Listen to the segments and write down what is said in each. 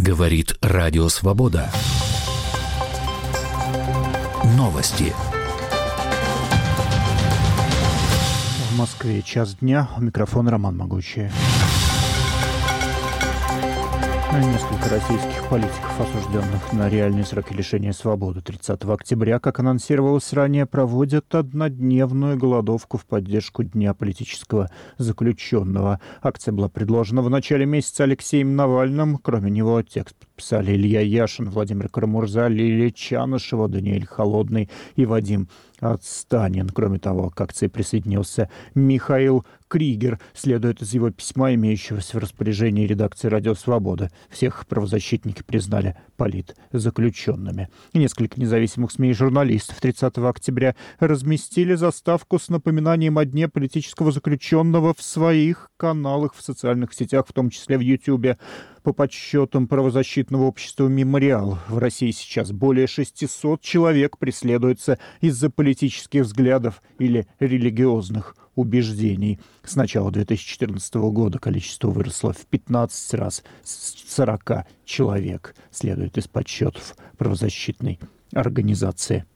Говорит Радио Свобода. Новости. В Москве час дня. У микрофона Роман Могучий. Несколько российских политиков, осужденных на реальные сроки лишения свободы 30 октября, как анонсировалось ранее, проводят однодневную голодовку в поддержку Дня политического заключенного. Акция была предложена в начале месяца Алексеем Навальным. Кроме него текст подписали Илья Яшин, Владимир Карамурза, Лилия Чанышева, Даниэль Холодный и Вадим Отстанин. Кроме того, к акции присоединился Михаил Кригер. Следует из его письма, имеющегося в распоряжении редакции «Радио Свобода». Всех правозащитники признали политзаключенными. Несколько независимых СМИ и журналистов 30 октября разместили заставку с напоминанием о Дне политического заключенного в своих каналах в социальных сетях, в том числе в Ютьюбе. По подсчетам правозащитного общества «Мемориал», в России сейчас более 600 человек преследуются из-за политических взглядов или религиозных убеждений. С начала 2014 года количество выросло в 15 раз, с 40 человек, следует из подсчетов правозащитной организации.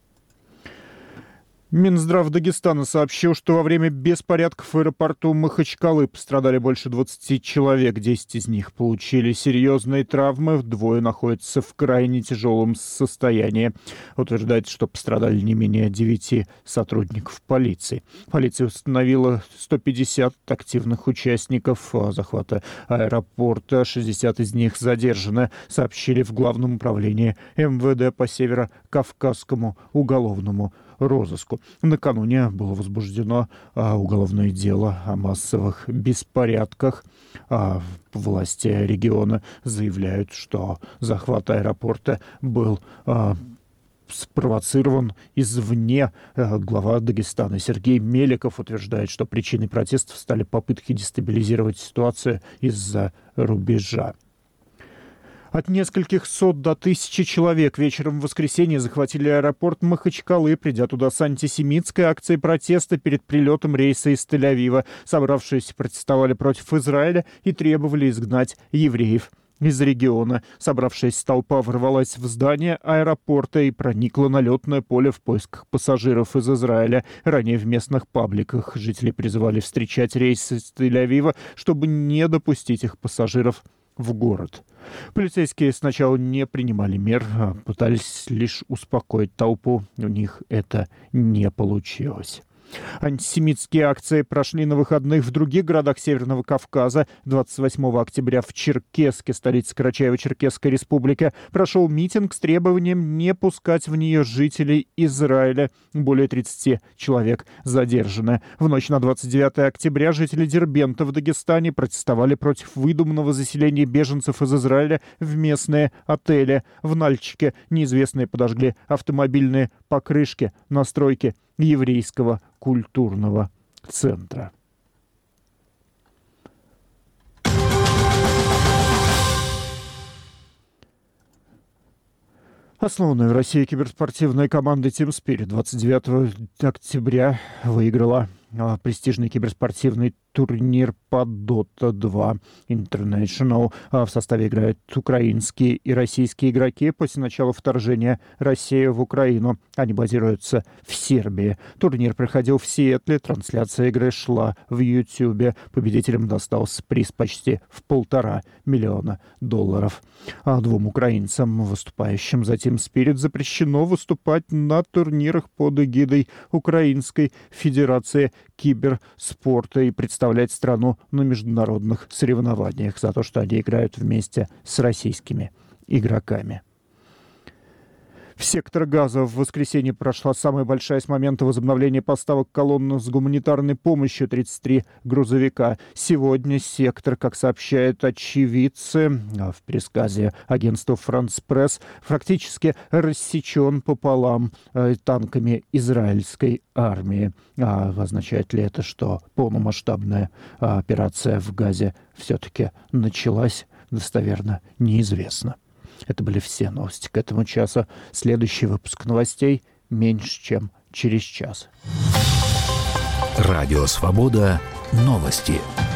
Минздрав Дагестана сообщил, что во время беспорядков в аэропорту Махачкалы пострадали больше 20 человек. 10 из них получили серьезные травмы, двое находятся в крайне тяжелом состоянии. Утверждается, что пострадали не менее 9 сотрудников полиции. Полиция установила 150 активных участников захвата аэропорта. 60 из них задержаны, сообщили в Главном управлении МВД по Северо-Кавказскому уголовному розыску. Накануне было возбуждено уголовное дело о массовых беспорядках. Власти региона заявляют, что захват аэропорта был спровоцирован извне. Глава Дагестана Сергей Меликов утверждает, что причиной протестов стали попытки дестабилизировать ситуацию из-за рубежа. От нескольких сот до тысячи человек вечером в воскресенье захватили аэропорт Махачкалы, придя туда с антисемитской акцией протеста перед прилетом рейса из Тель-Авива. Собравшиеся протестовали против Израиля и требовали изгнать евреев из региона. Собравшаяся толпа ворвалась в здание аэропорта и проникла на летное поле в поисках пассажиров из Израиля. Ранее в местных пабликах жители призывали встречать рейс из Тель-Авива, чтобы не допустить их пассажиров в город. Полицейские сначала не принимали мер, а пытались лишь успокоить толпу. У них это не получилось. Антисемитские акции прошли на выходных в других городах Северного Кавказа. 28 октября в Черкесске, столице Карачаево-Черкесской республики, прошел митинг с требованием не пускать в нее жителей Израиля. Более 30 человек задержаны. В ночь на 29 октября жители Дербента в Дагестане протестовали против выдуманного заселения беженцев из Израиля в местные отели. В Нальчике неизвестные подожгли автомобильные покрышки на стройке еврейского культурного центра. Основанная в России киберспортивная команда Team Spirit 29 октября выиграла престижный киберспортивный турнир по Dota 2 International. В составе играют украинские и российские игроки после начала вторжения России в Украину. Они базируются в Сербии. Турнир проходил в Сиэтле. Трансляция игры шла в Ютьюбе. Победителям достался приз почти в $1,5 миллиона. Двум украинцам, выступающим за Team Spirit, запрещено выступать на турнирах под эгидой Украинской Федерации киберспорта и представлять страну на международных соревнованиях за то, что они играют вместе с российскими игроками. В сектор Газа в воскресенье прошла самая большая с момента возобновления поставок колонн с гуманитарной помощью — 33 грузовика. Сегодня сектор, как сообщают очевидцы в пересказе агентства «Франс Пресс», практически рассечен пополам танками израильской армии. Означает ли это, что полномасштабная операция в Газе все-таки началась, достоверно неизвестно. Это были все новости к этому часу. Следующий выпуск новостей меньше, чем через час. Радио «Свобода». Новости.